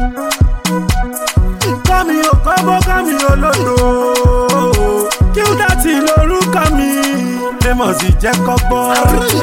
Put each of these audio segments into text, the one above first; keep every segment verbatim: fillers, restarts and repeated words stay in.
Kami o kobo kami olodo. Kí ó dàtí lórúkọ mi. Famous jẹ́ kọ́gbọ́n.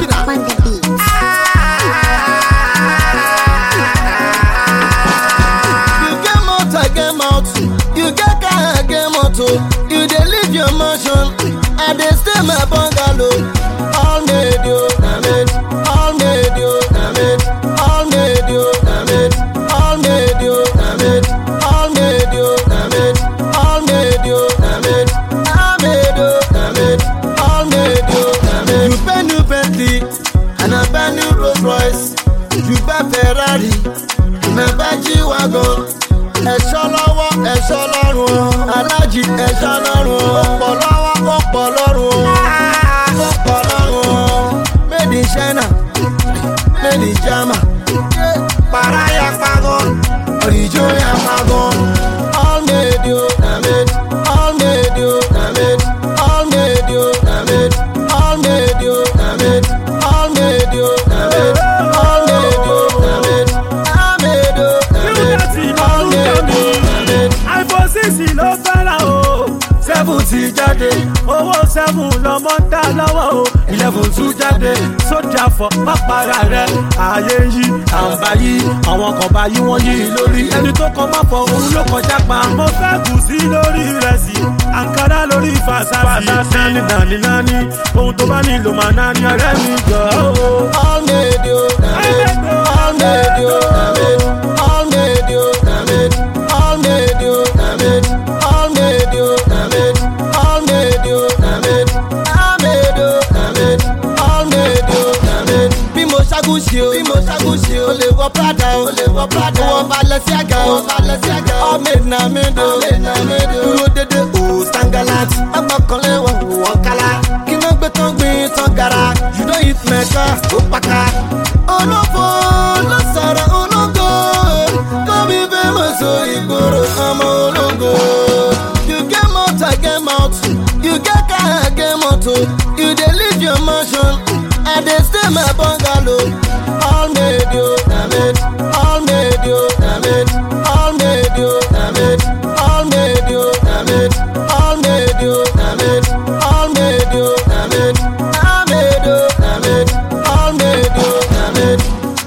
You get mouth, I get mouth. You get car, I get motor. You dey live your mansion, I dey stay my bungalow. All made you, damn it. All made you, damn it. All made you, damn it. All made you, damn it. All made you, damn it. All made you, damn it. I made you, damn it. All made you, damn it. You buy new Bentley and I buy new Rolls Royce. You buy Ferrari and I buy G-Wagon. Ẹ̀ṣọ́ lọ́wọ́ ẹ̀ṣọ́ lọ́rùn o, alájì ẹ̀ṣọ́ lọ́rùn o, ọ̀pọ̀ lọ́wọ́ ọ̀pọ̀ lọ́rùn o, ọ̀pọ̀ lọ́rùn o. Made in China, made in Germany, para ya pago, orijo ya pago. All made you, damn it, all made you, damn it, all made you, damn it, all made you, damn it, all made you, damn it, all made you, damn it, I made you, damn it, all made you, damn it. iPhone six ló fẹ́ràn o. Seven ti jáde, owó seven lọ́mọ ń dá lọ́wọ́ o. Eleven tún jáde, sójà fọ pápára rẹ̀. Ààyè yí, àǹbá yí, àwọn kan bá yí wọ́n yí lórí. Ẹni tó kọ má fọ òun ló kọjá pa. Mo fẹ́ kù sí lórí ìrẹsì, àǹkárá lórí fàṣàṣì. Nání nání nání, ohun tó bá nílò máa nání ọ̀rẹ́ mi jọ o. All made you, damn it, all made you, damn it, all made you, damn it, all made you, damn it, all made you, damn it, all made you, damn it, I made you, damn it, all made you, damn it. Bí mo ṣàgùṣe o, bí mo ṣàgùṣe o, o lè wọ Prada o, o lè wọ Prada o, wọ Balenciaga o, wọ Balenciaga o, all made na made o, all made na made o. Dúró dédé o, Stangalat, agbọ̀kànlé wọ̀ wọ̀ kálá, kí ló gbé tán gbin tán gara, you don hit mẹ́ka ó pàkà. Olófo ló sọ̀rọ̀ ológo, kọ́mi famous o ìgboro ọmọ ológo. You get mouth, I get mouth. You get car, I get motor. You dey live your mansion, I dey stay my bungalow. All made you, damn it. All made you, damn it. All made you, damn it. All made you, damn it. All made you, damn it. All made you, damn it. I made you, damn it. All made you, damn it.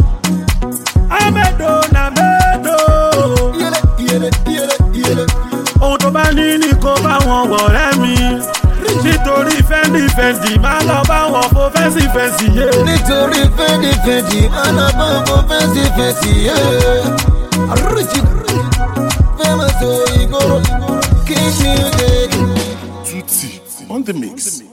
Àmẹ́dò nàmẹ́dò. Yele, yele, yele, yele. Ohun tó bá ní ní kó bá wọn wọ̀rẹ́ mi. Nítorí fẹ́ndì fẹ́ndì máa lọ bá wọn fo fẹ́ǹsì fẹ́ǹsì yé. Nítorí fẹ́ndì fẹ́ndì alábọ̀nbọ̀ fẹ́ǹsì fẹ́ǹsì yé. Àrùjì famous o ìgboro kí ni ó dé. Tutti on the mix.